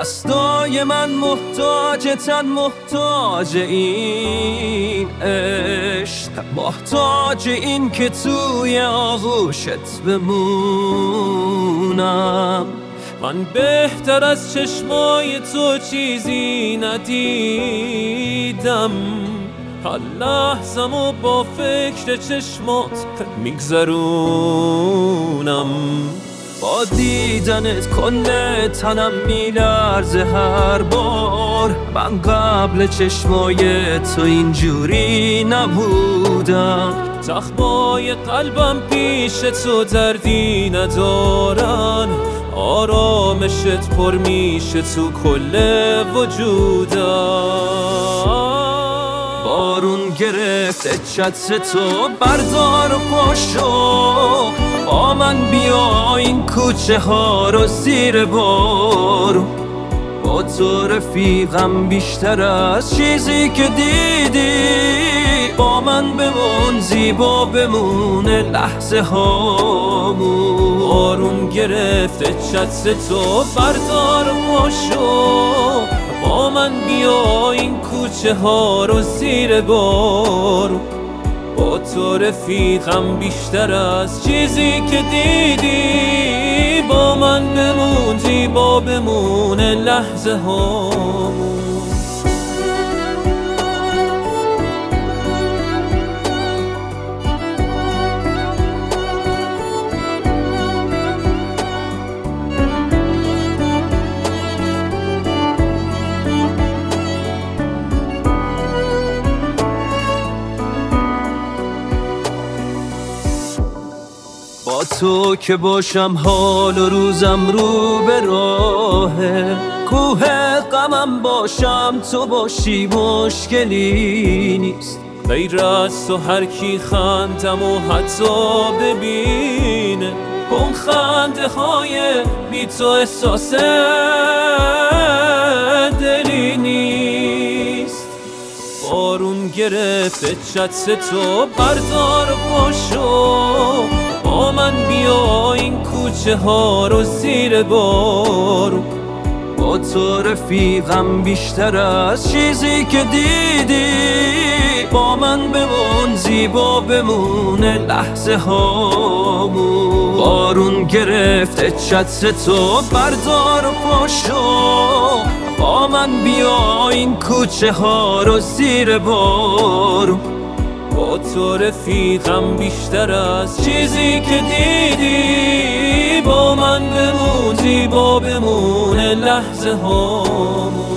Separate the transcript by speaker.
Speaker 1: دستای من محتاج تن، محتاج این عشق، محتاج این که توی آغوشت بمونم.
Speaker 2: من بهتر از چشمای تو چیزی ندیدم، هر لحظمو با فکر چشمات میگذرونم.
Speaker 1: با دیدنت کل تنم میلرزه هر بار، من قبل چشمای تو اینجوری نبودم.
Speaker 2: زخمای قلبم پیش تو دردی ندارن، آرامشت پر میشه تو کل وجودم.
Speaker 1: بارون گرفته چتر تو، بردار و پاشو با من بیا این کوچه ها رو زیر بارون. با تو رفیقم بیشتر از چیزی که دیدی، با من بمون زیبا بمونه لحظه هامون.
Speaker 2: بارون گرفته چتر تو، بردار و پاشو با من بیا این کوچه ها رو زیر بارون. با تو رفیقم بیشتر از چیزی که دیدی، با من بمون زیبا بمونه لحظه هامون.
Speaker 1: با تو که باشم حال و روزم رو به راهه، کوه غمم باشم تو باشی مشکلی نیست.
Speaker 2: غیر از تو هر کی خندم و حتی ببینه، اون خنده های بی تو احساس دلی نیست. بارون گرفته چتر تو، بردار و پاشو با من بیا این کوچه ها رو زیر بارون.
Speaker 1: با تو رفیقم بیشتر از چیزی که دیدی، با من بمون زیبا بمونه لحظه هامون. بارون گرفته چتر تو، بردار و پاشو با من بیا این کوچه ها رو زیر بارون.
Speaker 2: با تو رفیقم بیشتر از چیزی که دیدی، با من بمون زیبا بمونه لحظه هامون.